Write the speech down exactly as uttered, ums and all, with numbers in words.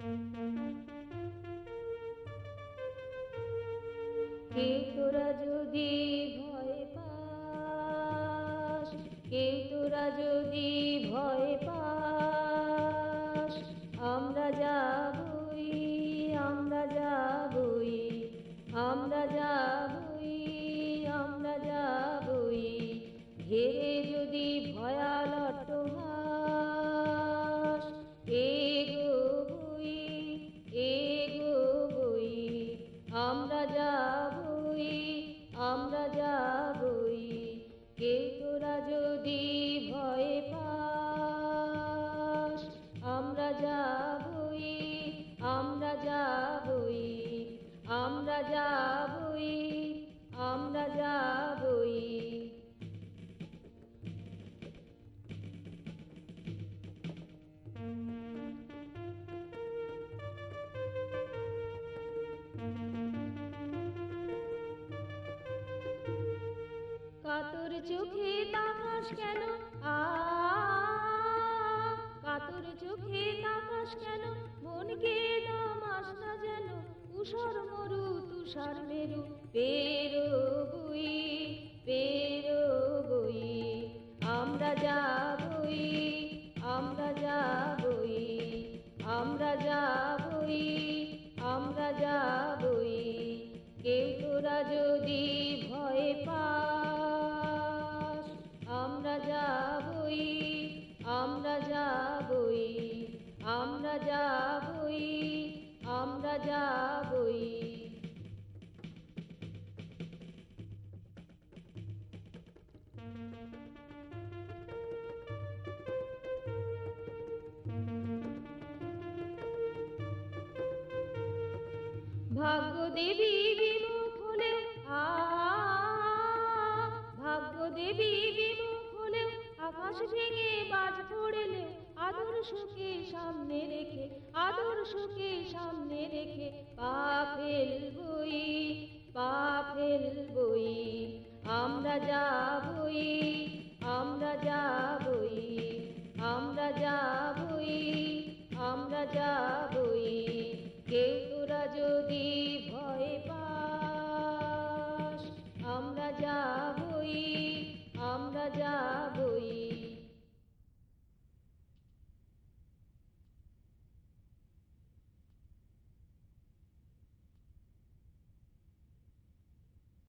কেউ তোরা যদি ভয় পাস, কেউ তোরা যদি ভয় পাস, আমরা যাবই, আমরা যাবই, আমরা যাবই, আমরা যাবই। ঘেরে যদি ভয়াল অট্টহাস, এগোবই, এগোবই, আমরা যাবই, আমরা যাবই। কেউ তোরা যদি ভয় পাস, আমরা যাবই, আমরা যাবই, আমরা যাবই, আমরা যাবই। কাতর চোখে তাকাস কেন, আ কাতর চোখে তাকাস কেন, মনকে দামাস না যেন। তুষার মরু তুষার মেরু পেরোবই, পেরোবই, আমরা যাবই, আমরা যাবই, আমরা যাবই, আমরা যাবই। কেউ তোরা যদি ভয় পাস, আমরা যাবই, আমরা যাবই, আমরা যাবই, আমরা যাবই। ভাগ্য দেবী বিমুখ হলেও, আ ভাগ্য দেবী বিমুখ হলেও, আকাশ ভেঙে বাজ পড়লেও, আদর্শকে সামনে রেখে, আদর্শকে সামনে রেখে পা ফেলবই, পা ফেলবই, আমরা যাবই,